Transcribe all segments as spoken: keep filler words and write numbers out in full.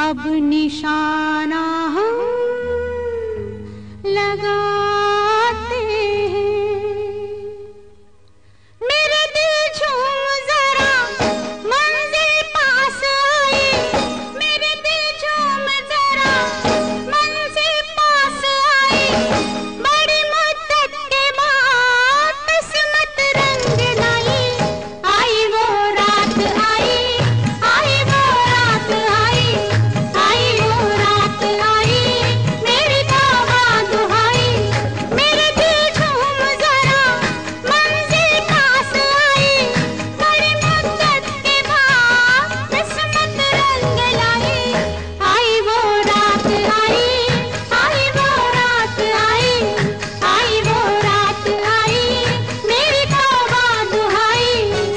अब निशाना हम लगाते हैं। मेरे दिल झूम जरा मंजिल पास आई, मेरे दिल झूम जरा मंजिल पास आई। बड़ी मुद्दत के बाद किस्मत रंग लाई, आई वो रात आई, आई वो रात आई, आई वो रात आई, मेरी तौबा दुहाई। मेरे दिल झूम जरा मंजिल पास आई, बड़ी मुद्दत के बाद किस्मत रंग लाई, आई वो रात आई, आई वो रात आई, आई वो रात आई, मेरी तौबा दुहाई।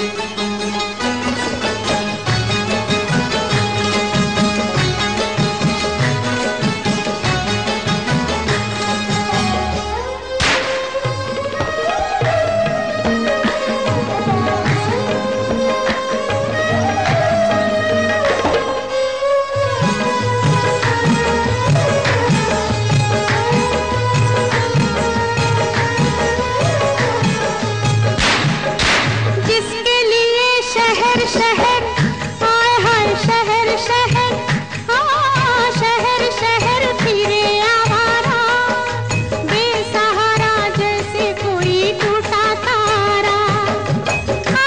जिसके लिए शहर शहर आए हाय शहर शहर, हाँ शहर शहर फिरे आवारा, बेसहारा जैसे कोई टूटा तारा। आ,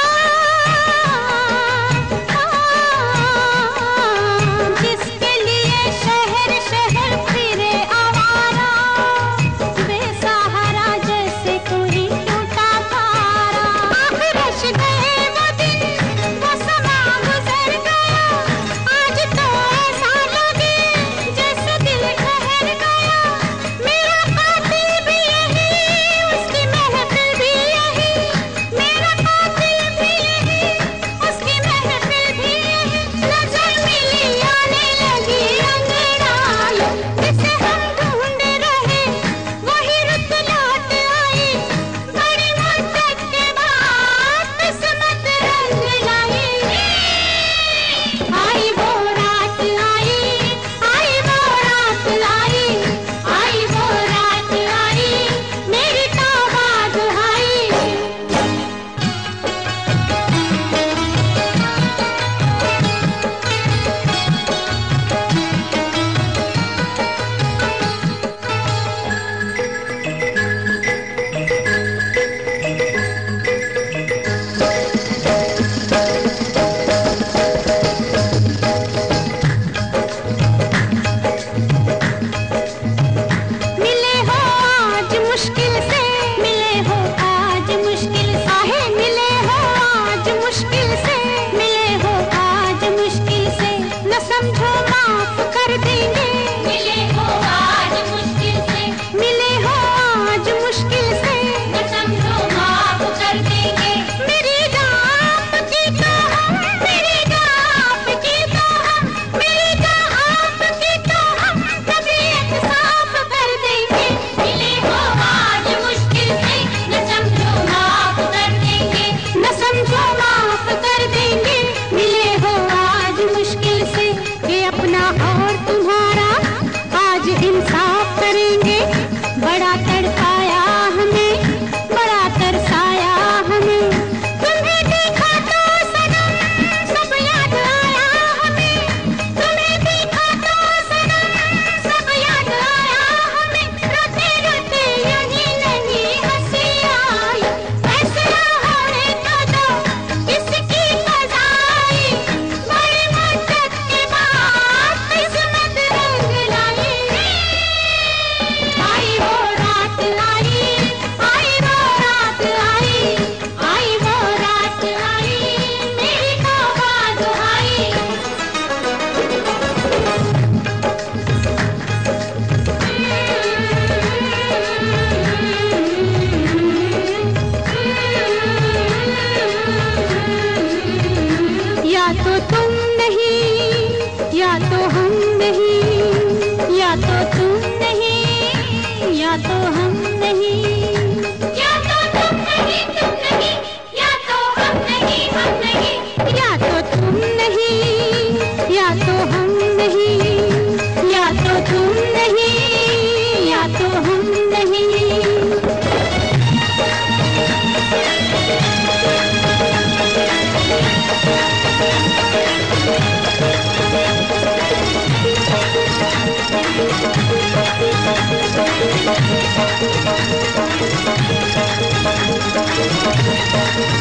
आ, जिसके लिए शहर शहर फिरे आवारा, बेसहारा जैसे कोई टूटा तारा। रश गए वो दिन, वो समा गुजर गया, आज तो ऐसा लगे जैसे दिल ठहर गया। मेरा कातिल भी यही, उसकी महफिल भी यही, मेरा कातिल भी यही, उसकी महफिल भी यही। नजर मिली आने लगी अंगड़ाई, जिसे हम ढूंढ रहे वही रुत लौट आई। बड़ी मुद्दत के बाद किस्मत रंग लाई, आई वो रात आई, आई वो रात आई, आई वो रात आई, मेरी तौबा दुहाई। मिले हो आज मुश्किल से, मिले हो आज मुश्किल से, आहे मिले हो आज मुश्किल से, मिले हो आज मुश्किल से। न समझो माफ कर देंगे, मिले हो आज मुश्किल से, मिले हो आज मुश्किल से। न समझो माफ कर देंगे, मेरी जाप की तो हम, मेरी जाप की तो हम, मेरी जाप की तो हम तबीयत साफ कर देंगे। मिले हो आज मुश्किल से, न समझो माफ कर देंगे, न समझो माफ कर देंगे। मिले हो आज मुश्किल से, ये अपना और तुम्हारा आज इंसाफ करेंगे। बड़ा तड़पाया हमें, बड़ा तरसाया हमें, तुम्हें देखा तो सनम सब याद आया हमें, तुम्हें देखा तो सनम सब याद आया हमें। रोते रोते यही नहीं हंसी आई, फैसला होने को दो किसकी सजाई। बड़ी मुद्दत के बाद किस्मत रंग लाई, आई वो रात आई, आई वो रात आई, आई वो रात आई, मेरी तौबा दुहाई। या तो तुम नहीं, या तो हम नहीं, या तो तुम नहीं, या तो हम नहीं, या तो तुम नहीं, तुम नहीं, या तो हम नहीं, हम नहीं, या तो तुम नहीं, या तो हम नहीं।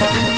है।